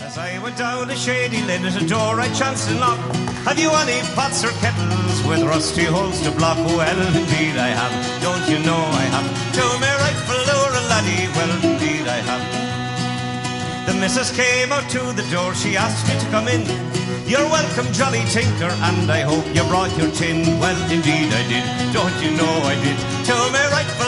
As I went down a shady lane at a door I chanced to knock. Have you any pots or kettles with rusty holes to block? Well, indeed I have, don't you know I have. To me rightful lure, laddie, well, indeed I have. The missus came out to the door, she asked me to come in. You're welcome, jolly tinker, and I hope you brought your tin. Well, indeed I did, don't you know I did. To me rightful